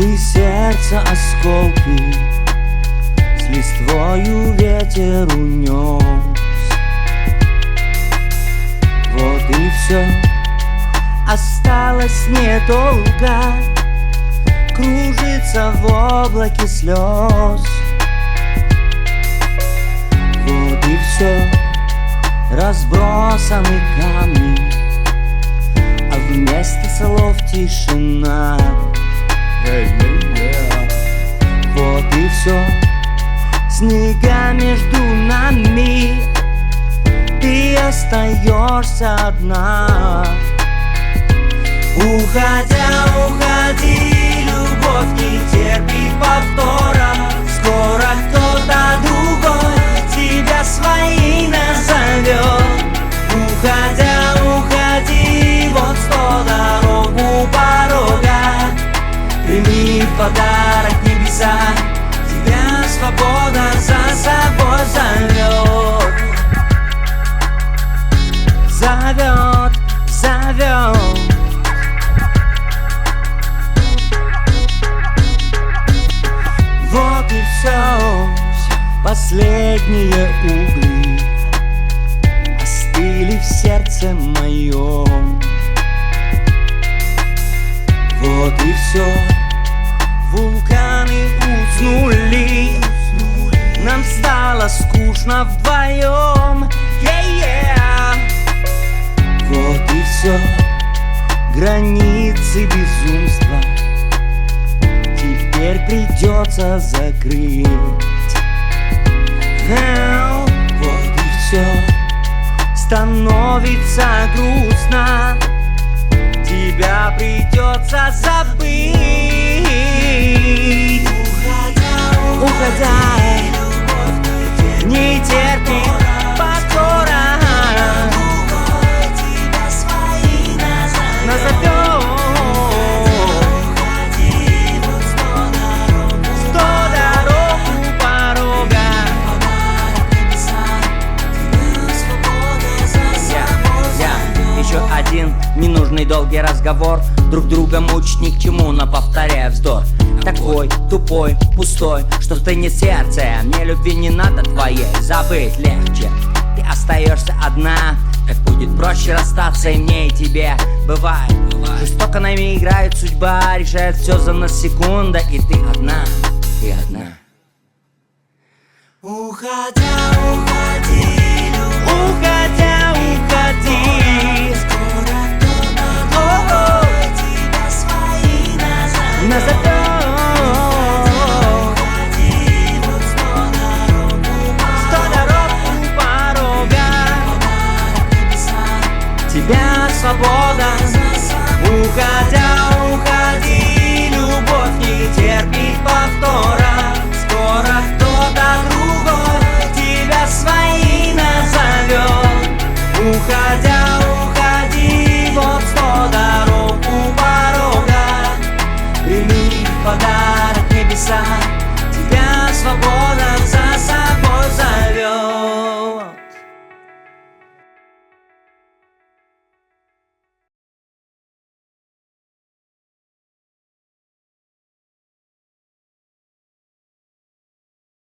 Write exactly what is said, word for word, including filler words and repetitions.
Из сердца осколки с листвою ветер унес. Вот и все, осталось недолго, кружится в облаке слез. Вот и все, разбросаны камни, а вместо слов тишина. Вот и все, снега между нами, ты остаешься одна. Уходя, уходи, любовь не терпит повтора. Скоро кто-то другой тебя своей назовет. Уходя, уходи, вот сто дорог у порога. Прими в подарок небеса, тебя свобода за собой зовет. Зовет, зовет. Вот и все, последние угли остыли в сердце моем. Вот и все, вулканы уснули, нам стало скучно вдвоем. Yeah-yeah. Вот и все, границы безумства теперь придется закрыть. Oh, вот и все, становится грустно, тебя придется забыть. Уходя, уходя, не терпит повтора. Назовет сто дорог у порога. Еще один ненужный долгий разговор, друг друга мучить ни к чему, но повторяя вздор. Такой тупой, пустой, что стынет сердце. Мне любви не надо твоей, забыть легче. Ты остаешься одна, как будет проще расстаться и мне, и тебе. Бывает, бывает. Жестоко нами играет судьба, решает все за нас секунда, и ты одна, ты одна. Уходя, уходи, уходя, уходи. Скоро кто-то другой тебя своей назовет. Назовет. Тебя свобода. Уходя, уходи, любовь не терпит повтора. Скоро кто-то другой тебя своей назовет. Уходя, уходи, вот сто дорог у порога. Прими в подарок небеса, тебя свобода за собой зовет.